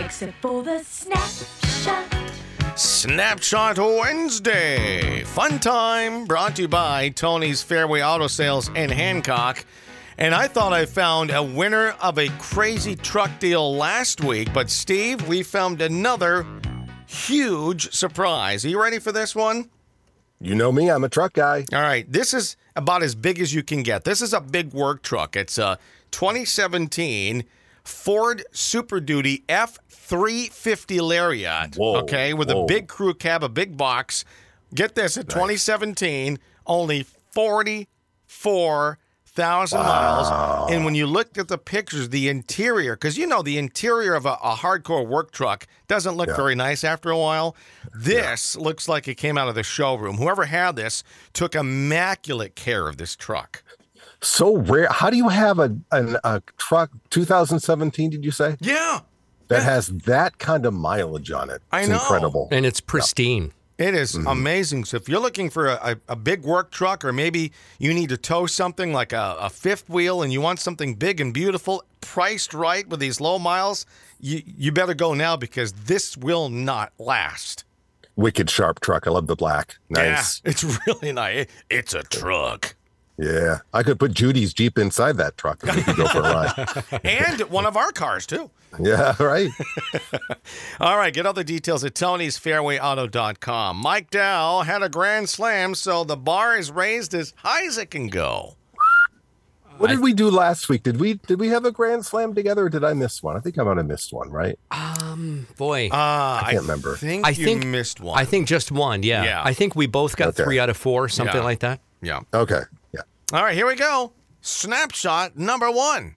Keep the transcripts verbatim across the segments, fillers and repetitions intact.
except for the snapshot. Snapshot Wednesday. Fun time brought to you by Tony's Fairway Auto Sales in Hancock. And I thought I found a winner of a crazy truck deal last week, but Steve, we found another huge surprise. Are you ready for this one? You know me, I'm a truck guy. All right, this is about as big as you can get. This is a big work truck. It's a twenty seventeen Ford Super Duty F three fifty Lariat, Whoa, okay, with whoa. a big crew cab, a big box. Get this, at Nice. twenty seventeen, only forty-four thousand miles. And when you looked at the pictures, the interior, because you know the interior of a, a hardcore work truck doesn't look Yeah. very nice after a while. This looks like it came out of the showroom. Whoever had this took immaculate care of this truck. So rare. How do you have a, an, a truck, two thousand seventeen, did you say? Yeah. That has that kind of mileage on it. I It's know. incredible. And it's pristine. It is amazing. So if you're looking for a, a, a big work truck, or maybe you need to tow something like a, a fifth wheel and you want something big and beautiful, priced right with these low miles, you, you better go now because this will not last. Wicked sharp truck. I love the black. Nice. Yeah, it's really nice. It's a truck. Yeah. I could put Judy's Jeep inside that truck and we could go for a ride. And one of our cars, too. Yeah, right. All right, get all the details at tonys fairway auto dot com. Mike Dow had a grand slam, so the bar is raised as high as it can go. What did we do last week? Did we did we have a grand slam together or did I miss one? I think I might have missed one, right? Um, boy. Uh, I can't remember. think I you think missed one. I think just one, yeah. Yeah. I think we both got Okay. three out of four, something Yeah. like that. Yeah. Okay. Yeah. All right, here we go. Snapshot number one.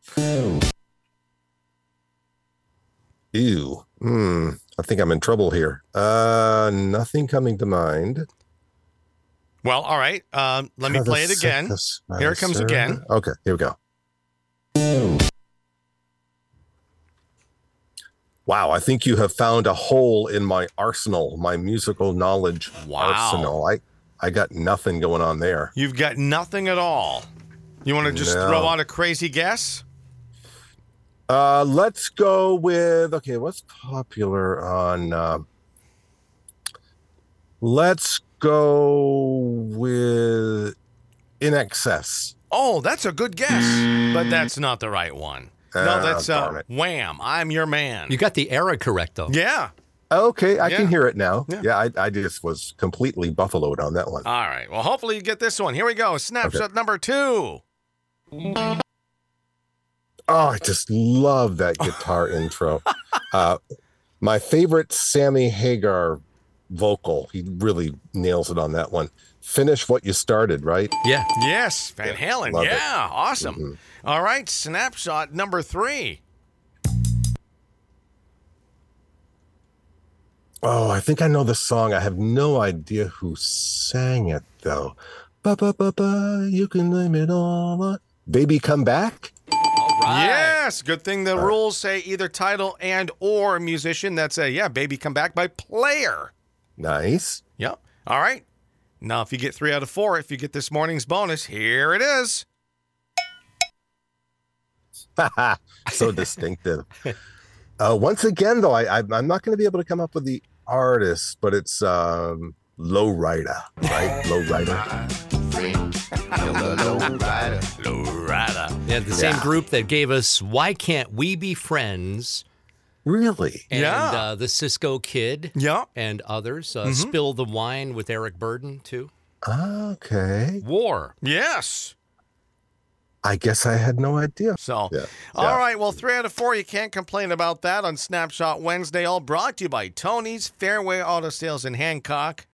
Ew. Hmm. I think I'm in trouble here. Uh nothing coming to mind. Well, all right. Um, let me Oh, play it that's- again. that's- Here it comes sir. again. Okay, here we go. Wow, I think you have found a hole in my arsenal, my musical knowledge Wow. arsenal. I, I got nothing going on there. You've got nothing at all. You want to just No. throw out a crazy guess? Uh, let's go with, okay, what's popular on, uh, let's go with In Excess. Oh, that's a good guess, but that's not the right one. No, Ah, that's darn uh, it. Wham! I'm your man. You got the era correct, though. Yeah. Okay, I Yeah. can hear it now. Yeah. Yeah, I, I just was completely buffaloed on that one. All right. Well, hopefully you get this one. Here we go. Snapshot number two. Oh, I just love that guitar intro. Uh, my favorite Sammy Hagar vocal. He really nails it on that one. Finish what you started, right? Yeah. Yes, Van Halen. love it. Yeah, awesome. Mhm. All right, snapshot number three. Oh, I think I know the song. I have no idea who sang it though. Ba ba ba ba, you can name it all. uh, Baby Come Back? All right. Yes, good thing the rules say either title and or musician. That's a, yeah, Baby Come Back by Player. Nice. Yep. All right. Now, if you get three out of four, if you get this morning's bonus, here it is. So distinctive. Uh, once again, though, I, I, I'm not going to be able to come up with the artist, but it's um, Low Rider, right? Low Rider. Low Rider. Yeah, the same Yeah. group that gave us Why Can't We Be Friends? Really? And Yeah. uh, the Cisco Kid Yeah. and others. Uh, Mm-hmm. Spill the Wine with Eric Burden, too. Okay. War. Yes. I guess I had no idea. So, Yeah. all Yeah. right. Well, three out of four. You can't complain about that on Snapshot Wednesday. All brought to you by Tony's Fairway Auto Sales in Hancock.